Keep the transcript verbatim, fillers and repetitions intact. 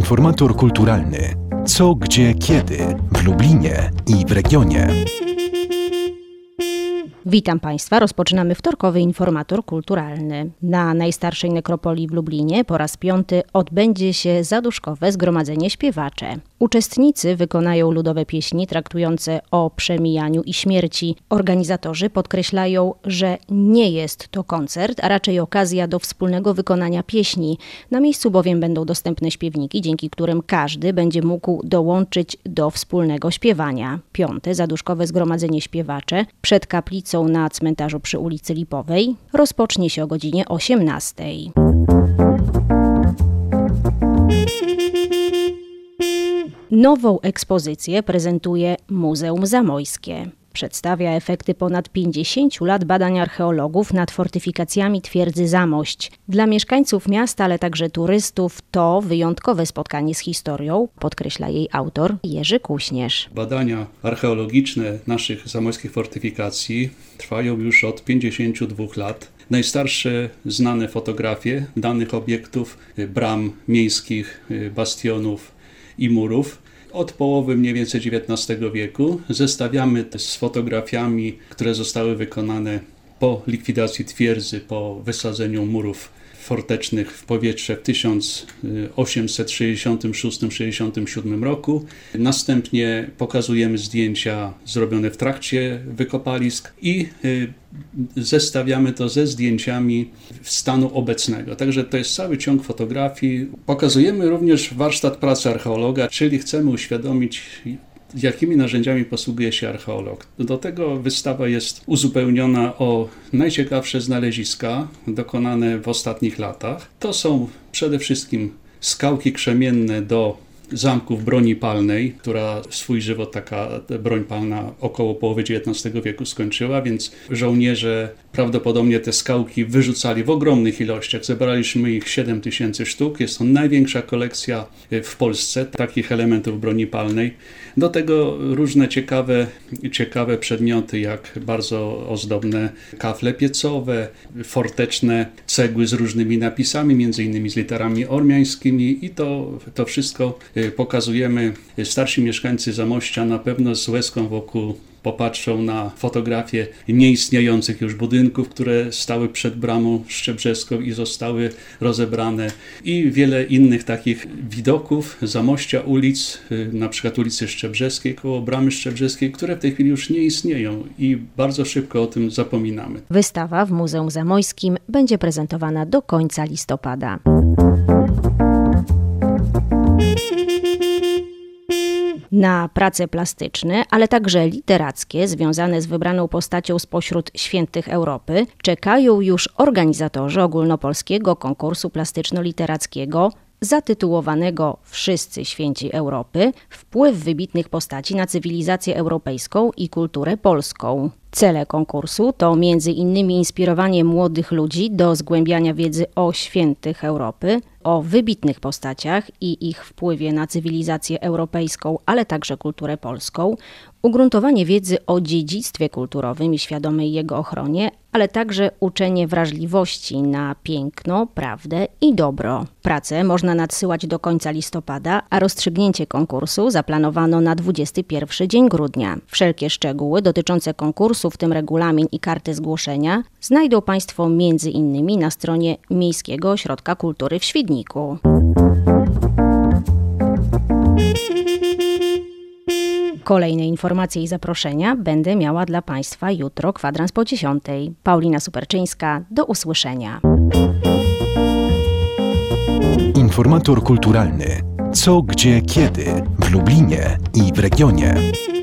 Informator kulturalny. Co, gdzie, kiedy w Lublinie i w regionie. Witam Państwa. Rozpoczynamy wtorkowy informator kulturalny. Na najstarszej nekropolii w Lublinie po raz piąty odbędzie się zaduszkowe zgromadzenie śpiewacze. Uczestnicy wykonają ludowe pieśni traktujące o przemijaniu i śmierci. Organizatorzy podkreślają, że nie jest to koncert, a raczej okazja do wspólnego wykonania pieśni. Na miejscu bowiem będą dostępne śpiewniki, dzięki którym każdy będzie mógł dołączyć do wspólnego śpiewania. Piąte zaduszkowe zgromadzenie śpiewacze przed kaplicą na cmentarzu przy ulicy Lipowej rozpocznie się o godzinie osiemnastej. Nową ekspozycję prezentuje Muzeum Zamojskie. Przedstawia efekty ponad pięćdziesięciu lat badań archeologów nad fortyfikacjami twierdzy Zamość. Dla mieszkańców miasta, ale także turystów to wyjątkowe spotkanie z historią, podkreśla jej autor Jerzy Kuśnierz. Badania archeologiczne naszych zamojskich fortyfikacji trwają już od pięćdziesięciu dwóch lat. Najstarsze znane fotografie danych obiektów, bram miejskich, bastionów i murów od połowy mniej więcej dziewiętnastego wieku zestawiamy z fotografiami, które zostały wykonane po likwidacji twierdzy, po wysadzeniu murów fortecznych w powietrze w tysiąc osiemset sześćdziesiątym szóstym sześćdziesiątym siódmym roku. Następnie pokazujemy zdjęcia zrobione w trakcie wykopalisk i zestawiamy to ze zdjęciami stanu obecnego. Także to jest cały ciąg fotografii. Pokazujemy również warsztat pracy archeologa, czyli chcemy uświadomić, jakimi narzędziami posługuje się archeolog. Do tego wystawa jest uzupełniona o najciekawsze znaleziska dokonane w ostatnich latach. To są przede wszystkim skałki krzemienne do zamków broni palnej, która swój żywot, taka broń palna, około połowy dziewiętnastego wieku skończyła, więc żołnierze prawdopodobnie te skałki wyrzucali w ogromnych ilościach. Zebraliśmy ich siedem tysięcy sztuk. Jest to największa kolekcja w Polsce takich elementów broni palnej. Do tego różne ciekawe, ciekawe przedmioty, jak bardzo ozdobne kafle piecowe, forteczne cegły z różnymi napisami, między innymi z literami ormiańskimi, i to, to wszystko pokazujemy. Starsi mieszkańcy Zamościa na pewno z łezką wokół popatrzą na fotografie nieistniejących już budynków, które stały przed bramą szczebrzeską i zostały rozebrane, i wiele innych takich widoków Zamościa, ulic, na przykład ulicy Szczebrzeskiej koło bramy Szczebrzeskiej, które w tej chwili już nie istnieją i bardzo szybko o tym zapominamy. Wystawa w Muzeum Zamojskim będzie prezentowana do końca listopada. Na prace plastyczne, ale także literackie związane z wybraną postacią spośród świętych Europy czekają już organizatorzy ogólnopolskiego konkursu plastyczno-literackiego zatytułowanego Wszyscy Święci Europy – wpływ wybitnych postaci na cywilizację europejską i kulturę polską. Cele konkursu to między innymi inspirowanie młodych ludzi do zgłębiania wiedzy o świętych Europy, o wybitnych postaciach i ich wpływie na cywilizację europejską, ale także kulturę polską, ugruntowanie wiedzy o dziedzictwie kulturowym i świadomej jego ochronie, ale także uczenie wrażliwości na piękno, prawdę i dobro. Pracę można nadsyłać do końca listopada, a rozstrzygnięcie konkursu zaplanowano na dwudziesty pierwszy dzień grudnia. Wszelkie szczegóły dotyczące konkursu, w tym regulamin i karty zgłoszenia, znajdą Państwo między innymi na stronie Miejskiego Ośrodka Kultury w Świdniku. Kolejne informacje i zaproszenia będę miała dla Państwa jutro, kwadrans po dziesiątej. Paulina Superczyńska, do usłyszenia. Informator kulturalny. Co, gdzie, kiedy w Lublinie i w regionie.